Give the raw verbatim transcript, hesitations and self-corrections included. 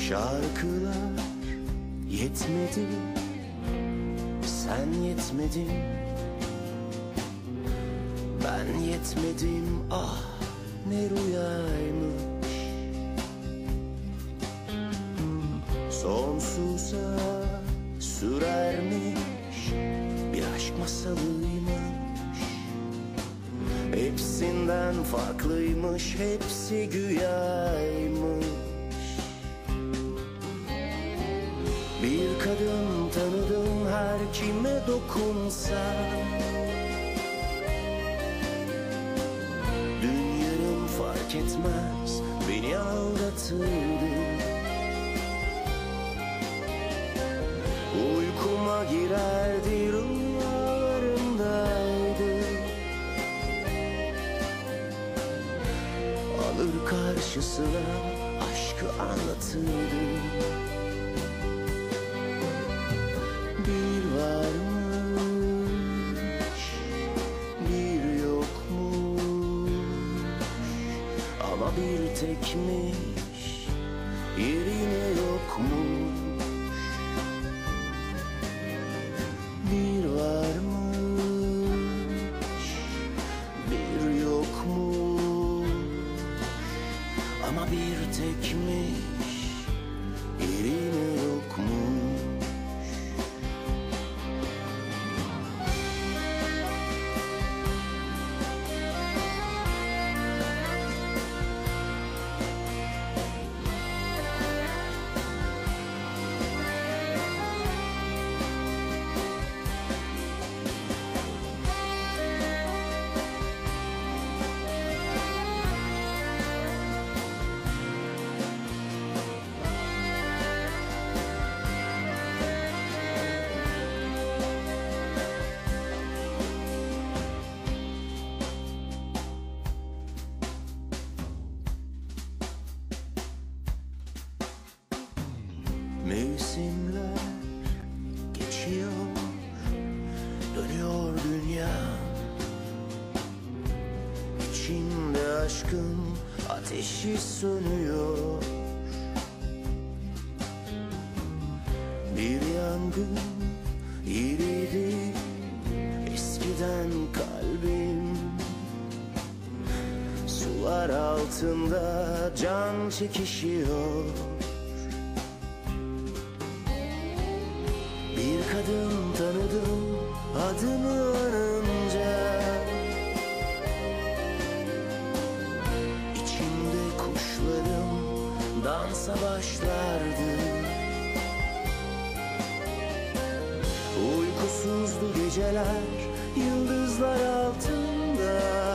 Şarkılar yetmedi, sen yetmedin, ben yetmedim, ah ne rüyaymış. Sonsuza sürermiş, bir aşk masalıymış. Hepsinden farklıymış, hepsi güyaymış. Bir kadın tanıdım, her kime dokunsam. Dün yarın fark etmez, beni aldatırdı. Uykuma girerdi, rüyalarımdaydı. Alır karşısına aşkı anlatırdı. Bir varmış, bir yokmuş, ama bir tekmiş, yerine yokmuş. Bir varmış, bir yokmuş, ama bir tekmiş, yerine yokmuş. Mevsimler geçiyor, dönüyor dünya. İçimde aşkın ateşi sönüyor. Bir yangın yeriydi eskiden kalbim. Sular altında can çekişiyor. Bir kadın tanıdım, adını anınca. İçimde kuşlarım dansa başlardı. Uykusuzdu geceler, yıldızlar altında.